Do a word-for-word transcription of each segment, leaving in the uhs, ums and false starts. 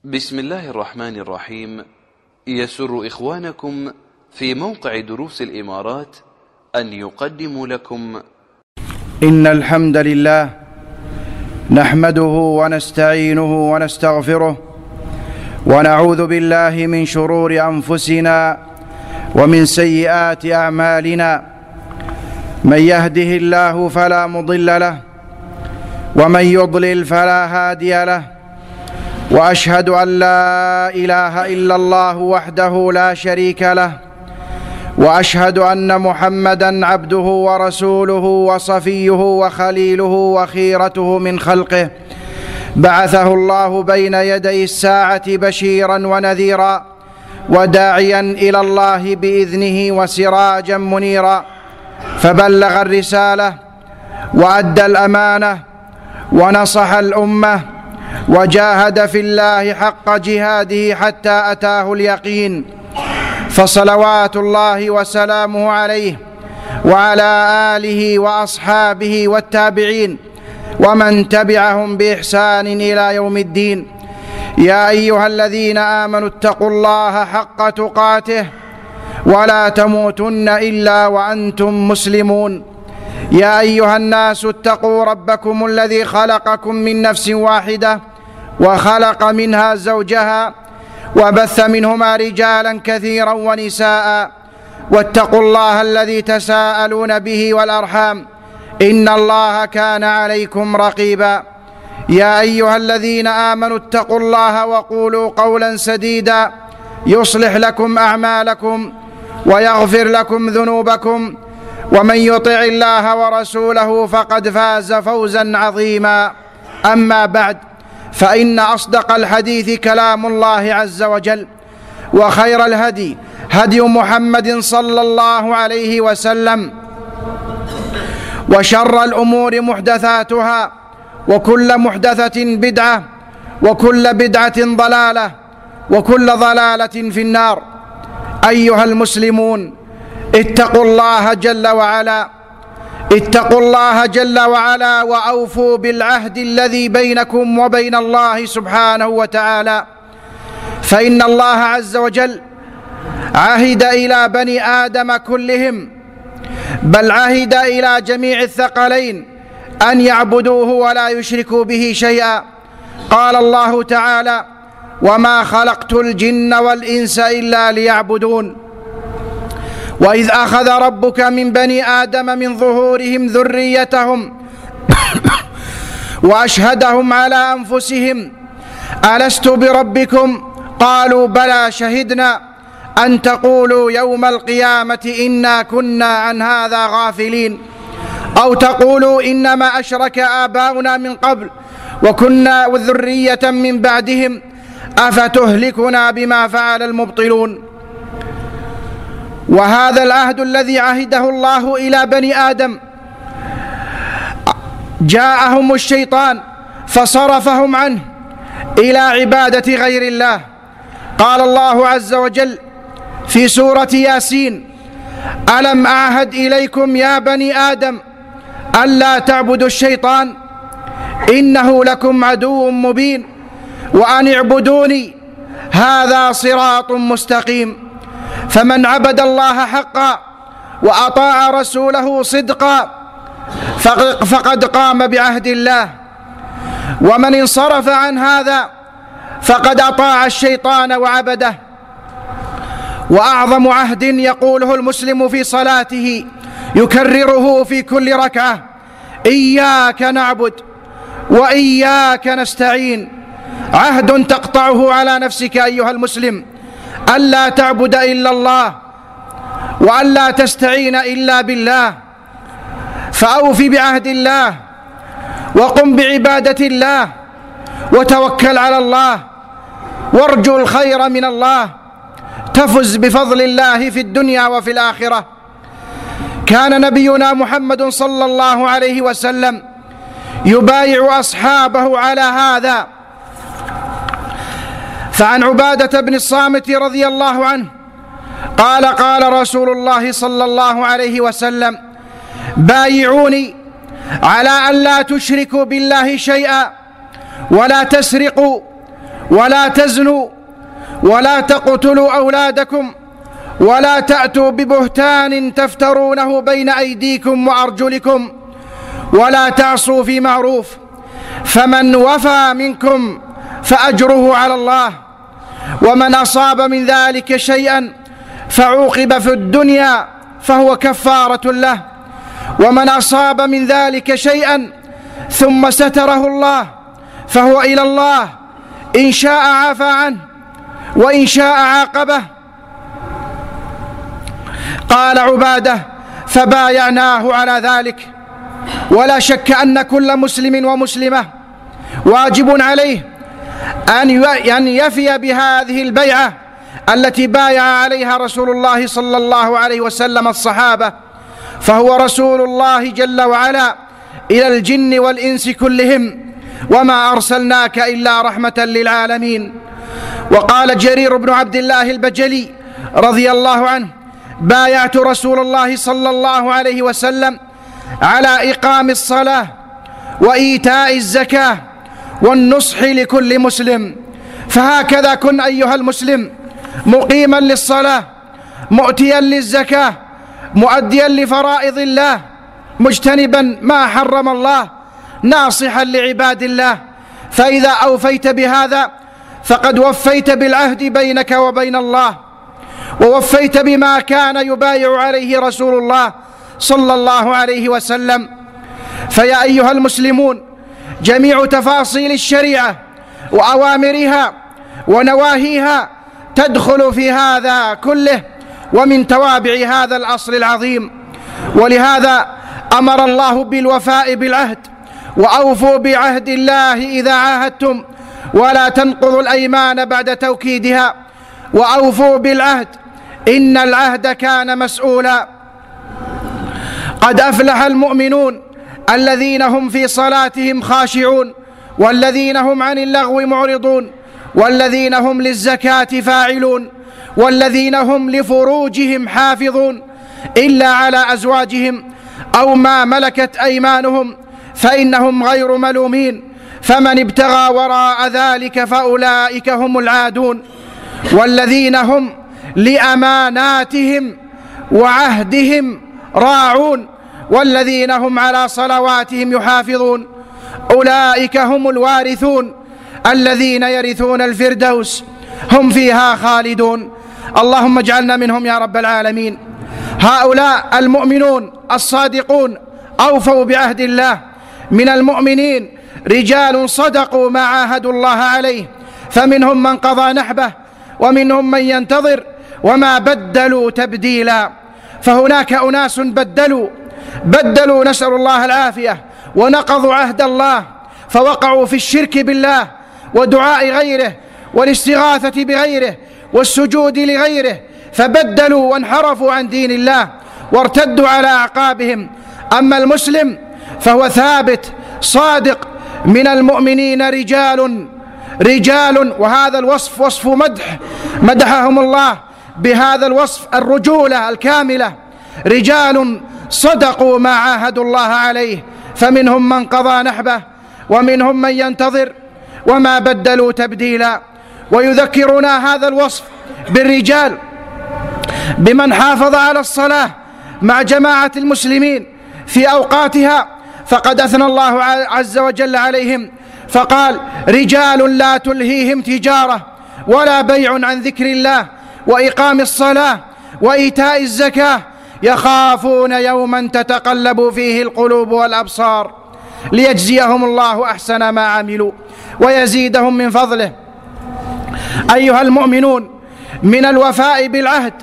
بسم الله الرحمن الرحيم. يسر إخوانكم في موقع دروس الإمارات أن يقدموا لكم إن الحمد لله نحمده ونستعينه ونستغفره ونعوذ بالله من شرور أنفسنا ومن سيئات أعمالنا. من يهده الله فلا مضل له ومن يضلل فلا هادي له، وأشهد أن لا إله إلا الله وحده لا شريك له، وأشهد أن محمدًا عبده ورسوله وصفيه وخليله وخيرته من خلقه، بعثه الله بين يدي الساعة بشيرًا ونذيرًا وداعيًا إلى الله بإذنه وسراجًا منيرًا، فبلغ الرسالة وأدى الأمانة ونصح الأمة وجاهد في الله حق جهاده حتى أتاه اليقين، فصلوات الله وسلامه عليه وعلى آله وأصحابه والتابعين ومن تبعهم بإحسان إلى يوم الدين. يا أيها الذين آمنوا اتقوا الله حق تقاته ولا تموتن إلا وأنتم مسلمون. يا أيها الناس اتقوا ربكم الذي خلقكم من نفس واحدة وخلق منها زوجها وبث منهما رجالا كثيرا ونساء، واتقوا الله الذي تساءلون به والأرحام إن الله كان عليكم رقيبا. يا أيها الذين آمنوا اتقوا الله وقولوا قولا سديدا يصلح لكم أعمالكم ويغفر لكم ذنوبكم، ومن يطع الله ورسوله فقد فاز فوزا عظيما. أما بعد، فإن أصدق الحديث كلام الله عز وجل، وخير الهدي هدي محمد صلى الله عليه وسلم، وشر الأمور محدثاتها، وكل محدثة بدعة، وكل بدعة ضلالة، وكل ضلالة في النار. أيها المسلمون، اتقوا الله جل وعلا اتقوا الله جل وعلا وأوفوا بالعهد الذي بينكم وبين الله سبحانه وتعالى، فإن الله عز وجل عهد إلى بني آدم كلهم، بل عهد إلى جميع الثقلين أن يعبدوه ولا يشركوا به شيئا. قال الله تعالى: وما خلقت الجن والإنس إلا ليعبدون. وإذ أخذ ربك من بني آدم من ظهورهم ذريتهم وأشهدهم على أنفسهم ألست بربكم؟ قالوا بلى شهدنا أن تقولوا يوم القيامة إنا كنا عن هذا غافلين، أو تقولوا إنما أشرك آباؤنا من قبل وكنا ذرية من بعدهم أفتهلكنا بما فعل المبطلون. وهذا العهد الذي عهده الله إلى بني آدم جاءهم الشيطان فصرفهم عنه إلى عبادة غير الله. قال الله عز وجل في سورة ياسين: ألم أعهد إليكم يا بني آدم ألا تعبدوا الشيطان إنه لكم عدو مبين وأن اعبدوني هذا صراط مستقيم. فمن عبد الله حقا وأطاع رسوله صدقا فقد قام بعهد الله، ومن انصرف عن هذا فقد أطاع الشيطان وعبده. وأعظم عهد يقوله المسلم في صلاته يكرره في كل ركعة: إياك نعبد وإياك نستعين. عهد تقطعه على نفسك أيها المسلم ألا تعبد إلا الله وألا تستعين إلا بالله، فأوف بعهد الله وقم بعبادة الله وتوكل على الله وارجو الخير من الله، تفز بفضل الله في الدنيا وفي الآخرة. كان نبينا محمد صلى الله عليه وسلم يبايع أصحابه على هذا، فعن عبادة بن الصامت رضي الله عنه قال: قال رسول الله صلى الله عليه وسلم: بايعوني على أن لا تشركوا بالله شيئا ولا تسرقوا ولا تزنوا ولا تقتلوا أولادكم ولا تأتوا ببهتان تفترونه بين أيديكم وأرجلكم ولا تعصوا في معروف، فمن وفى منكم فأجره على الله، ومن أصاب من ذلك شيئا فعوقب في الدنيا فهو كفارة له، ومن أصاب من ذلك شيئا ثم ستره الله فهو إلى الله، إن شاء عفى عنه وإن شاء عاقبه. قال عبادة: فبايعناه على ذلك. ولا شك أن كل مسلم ومسلمة واجب عليه أن يفي بهذه البيعة التي بايع عليها رسول الله صلى الله عليه وسلم الصحابة، فهو رسول الله جل وعلا إلى الجن والإنس كلهم، وما أرسلناك إلا رحمة للعالمين. وقال جرير بن عبد الله البجلي رضي الله عنه: بايعت رسول الله صلى الله عليه وسلم على إقام الصلاة وإيتاء الزكاة والنصح لكل مسلم. فهكذا كن أيها المسلم مقيما للصلاة، مؤتيا للزكاة، مؤديا لفرائض الله، مجتنبا ما حرم الله، ناصحا لعباد الله. فإذا أوفيت بهذا فقد وفيت بالعهد بينك وبين الله، ووفيت بما كان يبايع عليه رسول الله صلى الله عليه وسلم. فيا أيها المسلمون، جميع تفاصيل الشريعة وأوامرها ونواهيها تدخل في هذا كله، ومن توابع هذا الأصل العظيم. ولهذا أمر الله بالوفاء بالعهد: وأوفوا بعهد الله إذا عاهدتم ولا تنقضوا الأيمان بعد توكيدها، وأوفوا بالعهد إن العهد كان مسؤولا. قد أفلح المؤمنون الذين هم في صلاتهم خاشعون، والذين هم عن اللغو معرضون، والذين هم للزكاة فاعلون، والذين هم لفروجهم حافظون إلا على أزواجهم أو ما ملكت أيمانهم فإنهم غير ملومين، فمن ابتغى وراء ذلك فأولئك هم العادون. والذين هم لأماناتهم وعهدهم راعون، والذين هم على صلواتهم يحافظون، أولئك هم الوارثون الذين يرثون الفردوس هم فيها خالدون. اللهم اجعلنا منهم يا رب العالمين. هؤلاء المؤمنون الصادقون أوفوا بعهد الله. من المؤمنين رجال صدقوا ما عاهدوا الله عليه، فمنهم من قضى نحبه ومنهم من ينتظر وما بدلوا تبديلا. فهناك أناس بدلوا بدلوا نسأل الله العافية، ونقضوا عهد الله، فوقعوا في الشرك بالله ودعاء غيره والاستغاثة بغيره والسجود لغيره، فبدلوا وانحرفوا عن دين الله وارتدوا على أعقابهم. أما المسلم فهو ثابت صادق. من المؤمنين رجال رجال وهذا الوصف وصف مدح، مدحهم الله بهذا الوصف الرجولة الكاملة. رجال صدقوا ما عاهدوا الله عليه، فمنهم من قضى نحبه ومنهم من ينتظر وما بدلوا تبديلا. ويذكرنا هذا الوصف بالرجال بمن حافظ على الصلاة مع جماعة المسلمين في أوقاتها، فقد أثنى الله عز وجل عليهم فقال: رجال لا تلهيهم تجارة ولا بيع عن ذكر الله وإقام الصلاة وإيتاء الزكاة يخافون يوما تتقلب فيه القلوب والأبصار ليجزيهم الله أحسن ما عملوا ويزيدهم من فضله. أيها المؤمنون، من الوفاء بالعهد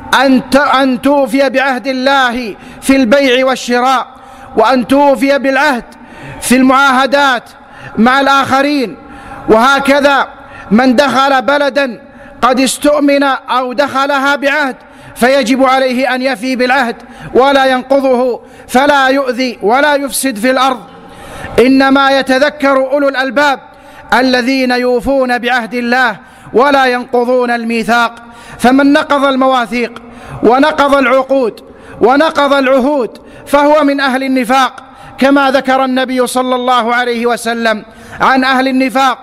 أن توفي بعهد الله في البيع والشراء، وأن توفي بالعهد في المعاهدات مع الآخرين. وهكذا من دخل بلدا قد استؤمن أو دخلها بعهد فيجب عليه أن يفي بالعهد ولا ينقضه، فلا يؤذي ولا يفسد في الأرض. إنما يتذكر أولو الألباب الذين يوفون بعهد الله ولا ينقضون الميثاق. فمن نقض المواثيق ونقض العقود ونقض العهود فهو من أهل النفاق، كما ذكر النبي صلى الله عليه وسلم عن أهل النفاق: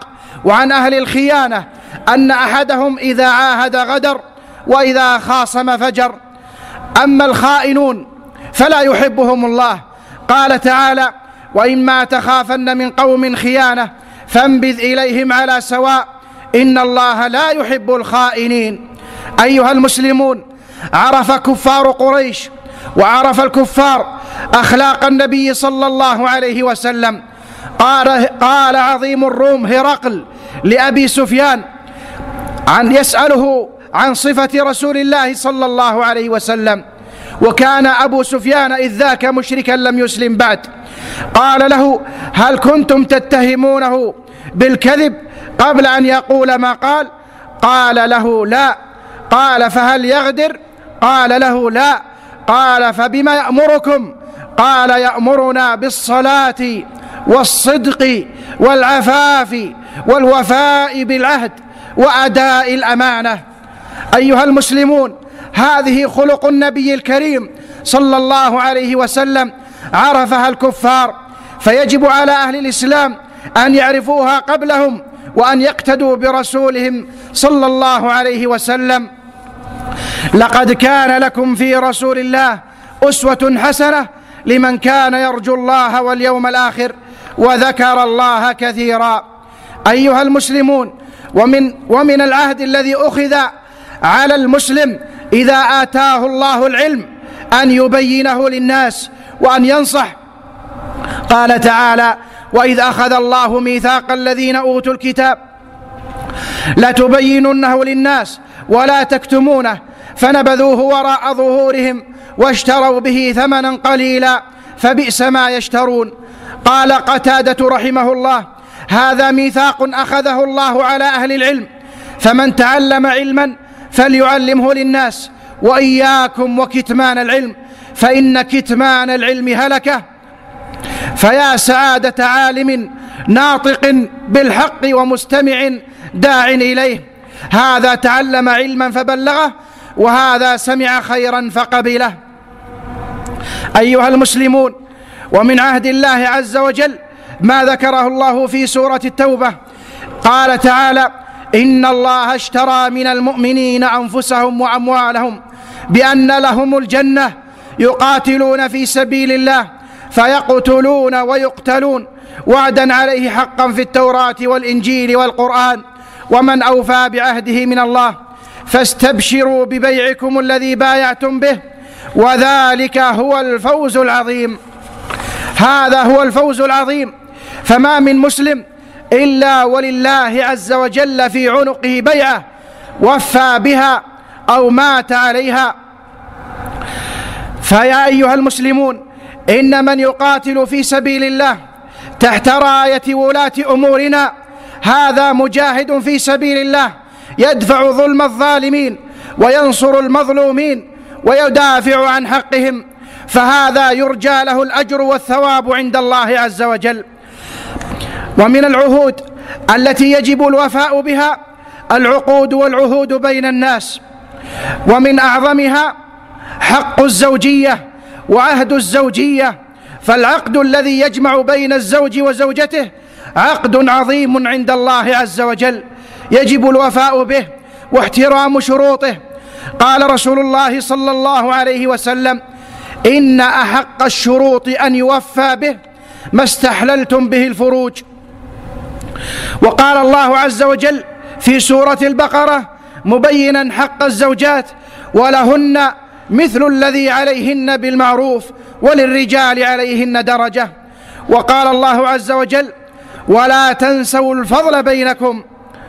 وعن أهل الخيانة أن أحدهم إذا عاهد غدر وإذا خاصم فجر. أما الخائنون فلا يحبهم الله. قال تعالى: وإما تخافن من قوم خيانة فانبذ إليهم على سواء إن الله لا يحب الخائنين. أيها المسلمون، عرف كفار قريش وعرف الكفار أخلاق النبي صلى الله عليه وسلم. قال, قال عظيم الروم هرقل لأبي سفيان عن يسأله عن صفة رسول الله صلى الله عليه وسلم، وكان أبو سفيان إذ ذاك مشركا لم يسلم بعد. قال له: هل كنتم تتهمونه بالكذب قبل أن يقول ما قال؟ قال له: لا. قال: فهل يغدر؟ قال له: لا. قال: فبما يأمركم؟ قال: يأمرنا بالصلاة والصدق والعفاف والوفاء بالعهد وأداء الأمانة. أيها المسلمون، هذه خلق النبي الكريم صلى الله عليه وسلم عرفها الكفار، فيجب على أهل الإسلام أن يعرفوها قبلهم وأن يقتدوا برسولهم صلى الله عليه وسلم. لقد كان لكم في رسول الله أسوة حسنة لمن كان يرجو الله واليوم الآخر وذكر الله كثيرا. أيها المسلمون، ومن, ومن العهد الذي أخذ على المسلم إذا آتاه الله العلم أن يبينه للناس وأن ينصح. قال تعالى: وإذ أخذ الله ميثاق الذين أوتوا الكتاب لتبيننه للناس ولا تكتمونه فنبذوه وراء ظهورهم واشتروا به ثمنا قليلا فبئس ما يشترون. قال قتادة رحمه الله: هذا ميثاق أخذه الله على أهل العلم، فمن تعلم علما فليعلمه للناس، وإياكم وكتمان العلم فإن كتمان العلم هلكة. فيا سعادة عالم ناطق بالحق ومستمع داع إليه، هذا تعلم علما فبلغه، وهذا سمع خيرا فقبله. أيها المسلمون، ومن عهد الله عز وجل ما ذكره الله في سورة التوبة. قال تعالى: إن الله اشترى من المؤمنين أنفسهم وأموالهم بأن لهم الجنة يقاتلون في سبيل الله فيقتلون ويقتلون وعدا عليه حقا في التوراة والإنجيل والقرآن، ومن أوفى بعهده من الله، فاستبشروا ببيعكم الذي بايعتم به وذلك هو الفوز العظيم. هذا هو الفوز العظيم، فما من مسلم إلا ولله عز وجل في عنقه بيعة وفى بها أو مات عليها. فيا أيها المسلمون، إن من يقاتل في سبيل الله تحت راية ولاة أمورنا هذا مجاهد في سبيل الله يدفع ظلم الظالمين وينصر المظلومين ويدافع عن حقهم، فهذا يرجى له الأجر والثواب عند الله عز وجل. ومن العهود التي يجب الوفاء بها العقود والعهود بين الناس، ومن أعظمها حق الزوجية وعهد الزوجية. فالعقد الذي يجمع بين الزوج وزوجته عقد عظيم عند الله عز وجل، يجب الوفاء به واحترام شروطه. قال رسول الله صلى الله عليه وسلم: إن أحق الشروط أن يوفى به ما استحللتم به الفروج. وقال الله عز وجل في سورة البقرة مبينا حق الزوجات: ولهن مثل الذي عليهن بالمعروف وللرجال عليهن درجة. وقال الله عز وجل: ولا تنسوا الفضل بينكم.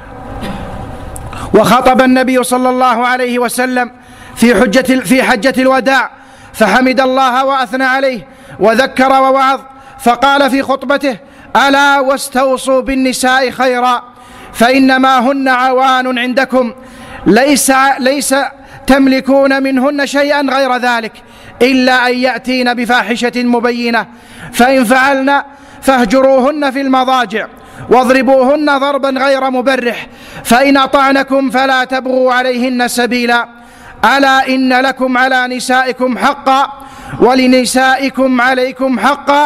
وخطب النبي صلى الله عليه وسلم في حجة, في حجة الوداع فحمد الله وأثنى عليه وذكر ووعظ، فقال في خطبته: ألا واستوصوا بالنساء خيرا فإنما هن عوان عندكم، ليس, ليس تملكون منهن شيئا غير ذلك إلا أن يأتين بفاحشة مبينة، فإن فعلن فاهجروهن في المضاجع واضربوهن ضربا غير مبرح، فإن أطعنكم فلا تبغوا عليهن سبيلا. ألا إن لكم على نسائكم حقا ولنسائكم عليكم حقا،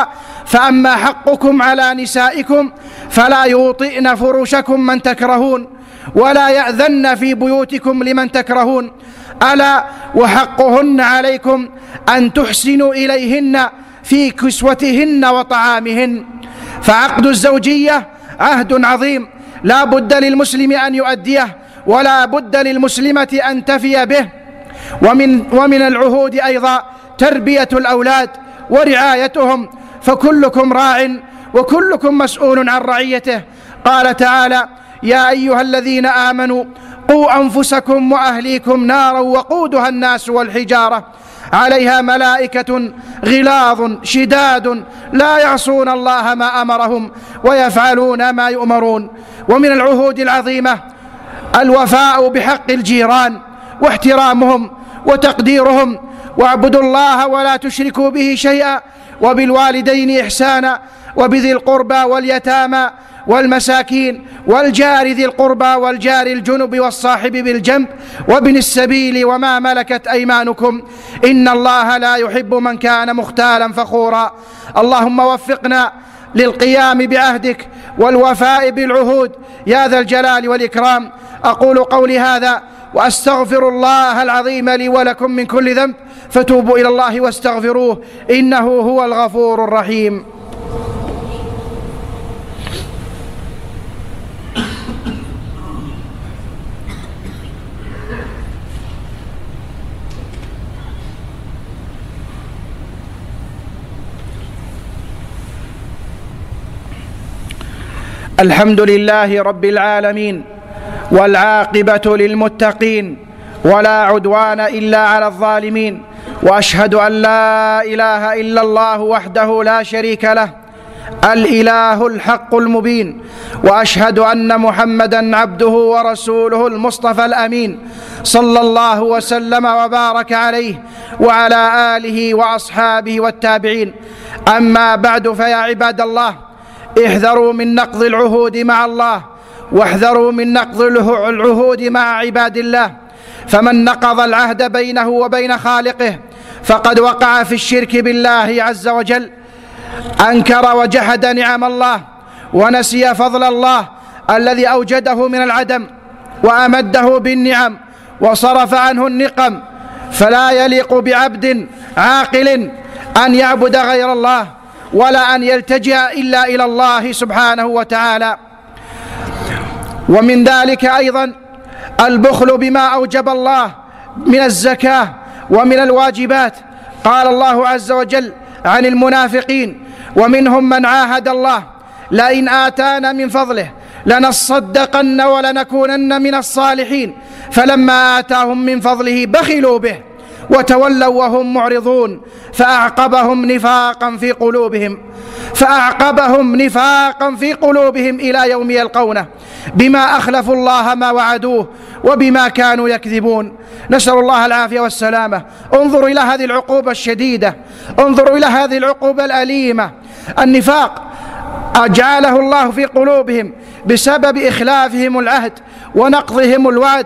فأما حقكم على نسائكم فلا يوطئن فرشكم من تكرهون ولا يأذن في بيوتكم لمن تكرهون، ألا وحقهن عليكم أن تحسنوا إليهن في كسوتهن وطعامهن. فعقد الزوجية عهد عظيم لا بد للمسلم أن يؤديه ولا بد للمسلمة أن تفي به. ومن, ومن العهود أيضا تربية الأولاد ورعايتهم، فكلكم راع وكلكم مسؤول عن رعيته. قال تعالى: يا أيها الذين آمنوا قوا أنفسكم وأهليكم نارا وقودها الناس والحجارة عليها ملائكة غلاظ شداد لا يعصون الله ما أمرهم ويفعلون ما يؤمرون. ومن العهود العظيمة الوفاء بحق الجيران واحترامهم وتقديرهم. واعبدوا الله ولا تشركوا به شيئا وبالوالدين إحسانا وبذي القربى واليتامى والمساكين والجار ذي القربى والجار الجنب والصاحب بالجنب وابن السبيل وما ملكت أيمانكم إن الله لا يحب من كان مختالا فخورا. اللهم وفقنا للقيام بعهدك والوفاء بالعهود يا ذا الجلال والإكرام. أقول قولي هذا وأستغفر الله العظيم لي ولكم من كل ذنب، فتوبوا إلى الله واستغفروه إنه هو الغفور الرحيم. الحمد لله رب العالمين والعاقبة للمتقين ولا عدوان إلا على الظالمين، وأشهد أن لا إله إلا الله وحده لا شريك له الإله الحق المبين، وأشهد أن محمدًا عبده ورسوله المصطفى الأمين صلى الله وسلم وبارك عليه وعلى آله وأصحابه والتابعين. أما بعد، فيا عباد الله، احذروا من نقض العهود مع الله واحذروا من نقض العهود مع عباد الله، فمن نقض العهد بينه وبين خالقه فقد وقع في الشرك بالله عز وجل، أنكر وجحد نعم الله ونسي فضل الله الذي أوجده من العدم وأمده بالنعم وصرف عنه النقم. فلا يليق بعبد عاقل أن يعبد غير الله ولا أن يلتجئ إلا إلى الله سبحانه وتعالى. ومن ذلك أيضا البخل بما أوجب الله من الزكاة ومن الواجبات. قال الله عز وجل عن المنافقين: ومنهم من عاهد الله لئن آتانا من فضله لنصدقن ولنكونن من الصالحين فلما آتاهم من فضله بخلوا به وتولوا وهم معرضون فأعقبهم نفاقا في قلوبهم فأعقبهم نفاقا في قلوبهم إلى يوم يلقونه بما أخلفوا الله ما وعدوه وبما كانوا يكذبون. نسأل الله العافية والسلامة. انظروا إلى هذه العقوبة الشديدة، انظروا إلى هذه العقوبة الأليمة. النفاق أجعله الله في قلوبهم بسبب إخلافهم العهد ونقضهم الوعد.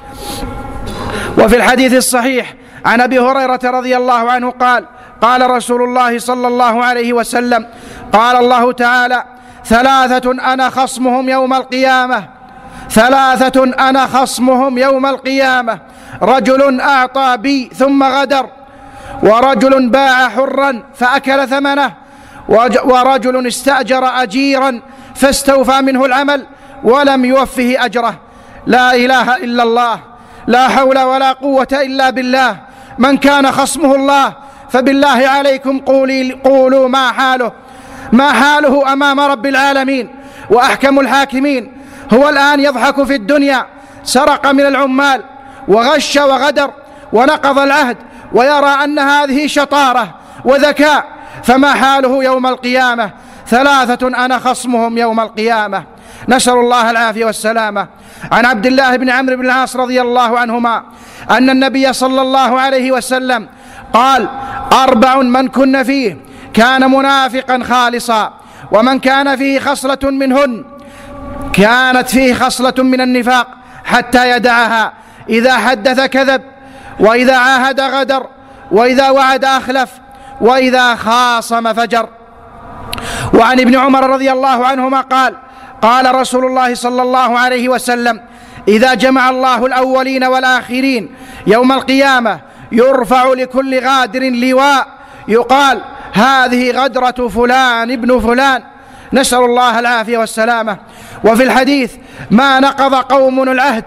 وفي الحديث الصحيح عن أبي هريرة رضي الله عنه قال: قال رسول الله صلى الله عليه وسلم: قال الله تعالى: ثلاثة أنا خصمهم يوم القيامة ثلاثة أنا خصمهم يوم القيامة رجل أعطى بي ثم غدر، ورجل باع حرا فأكل ثمنه، ورجل استأجر أجيرا فاستوفى منه العمل ولم يوفه أجره. لا إله إلا الله، لا حول ولا قوة إلا بالله. من كان خصمه الله فبالله عليكم قولي قولوا ما حاله ما حاله أمام رب العالمين وأحكم الحاكمين. هو الآن يضحك في الدنيا، سرق من العمال وغش وغدر ونقض العهد ويرى أن هذه شطارة وذكاء، فما حاله يوم القيامة؟ ثلاثة أنا خصمهم يوم القيامة. نسأل الله العافية والسلامة. عن عبد الله بن عمرو بن العاص رضي الله عنهما أن النبي صلى الله عليه وسلم قال: أربع من كن فيه كان منافقا خالصا، ومن كان فيه خصلة منهن كانت فيه خصلة من النفاق حتى يدعها: إذا حدث كذب، وإذا عاهد غدر، وإذا وعد أخلف، وإذا خاصم فجر. وعن ابن عمر رضي الله عنهما قال قال رسول الله صلى الله عليه وسلم: إذا جمع الله الأولين والآخرين يوم القيامة يرفع لكل غادر لواء يقال: هذه غدرة فلان ابن فلان. نسأل الله العافية والسلامة. وفي الحديث: ما نقض قوم العهد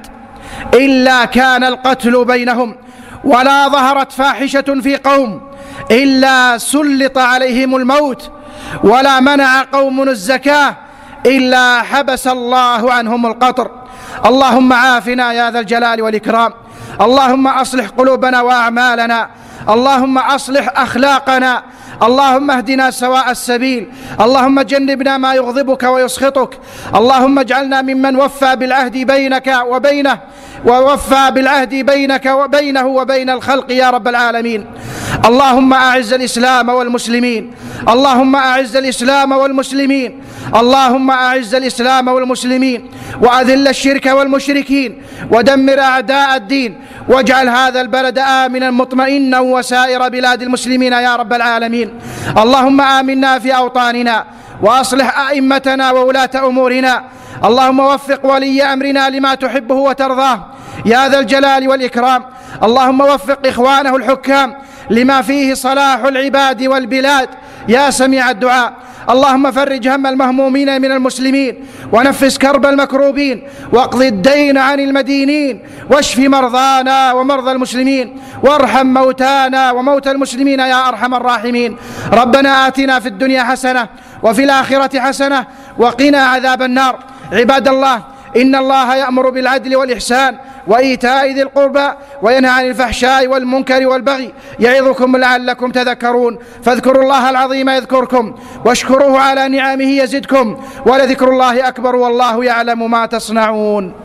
إلا كان القتل بينهم، ولا ظهرت فاحشة في قوم إلا سلط عليهم الموت، ولا منع قوم الزكاة إلا حبس الله عنهم القطر. اللهم عافنا يا ذا الجلال والإكرام. اللهم أصلح قلوبنا وأعمالنا. اللهم أصلح أخلاقنا. اللهم اهدنا سواء السبيل. اللهم جنبنا ما يغضبك ويسخطك. اللهم اجعلنا ممن وفى بالعهد بينك وبينه ووفى بالعهد بينك وبينه وبين الخلق يا رب العالمين. اللهم أعز الإسلام والمسلمين. اللهم أعز الإسلام والمسلمين. اللهم أعز الإسلام والمسلمين وأذل الشرك والمشركين ودمر أعداء الدين، واجعل هذا البلد آمنا مطمئنا وسائر بلاد المسلمين يا رب العالمين. اللهم آمنا في أوطاننا وأصلح أئمتنا وولاة أمورنا. اللهم وفق ولي أمرنا لما تحبه وترضاه يا ذا الجلال والإكرام. اللهم وفق إخوانه الحكام لما فيه صلاح العباد والبلاد يا سميع الدعاء. اللهم فرج هم المهمومين من المسلمين، ونفس كرب المكروبين، واقض الدين عن المدينين، واشف مرضانا ومرضى المسلمين، وارحم موتانا وموتى المسلمين يا أرحم الراحمين. ربنا آتنا في الدنيا حسنة وفي الآخرة حسنة وقنا عذاب النار. عباد الله، إن الله يأمر بالعدل والإحسان وإيتاء ذي القربى وينهى عن الفحشاء والمنكر والبغي يعظكم لعلكم تذكرون. فاذكروا الله العظيم يذكركم، واشكروه على نعمه يزدكم، ولذكر الله أكبر والله يعلم ما تصنعون.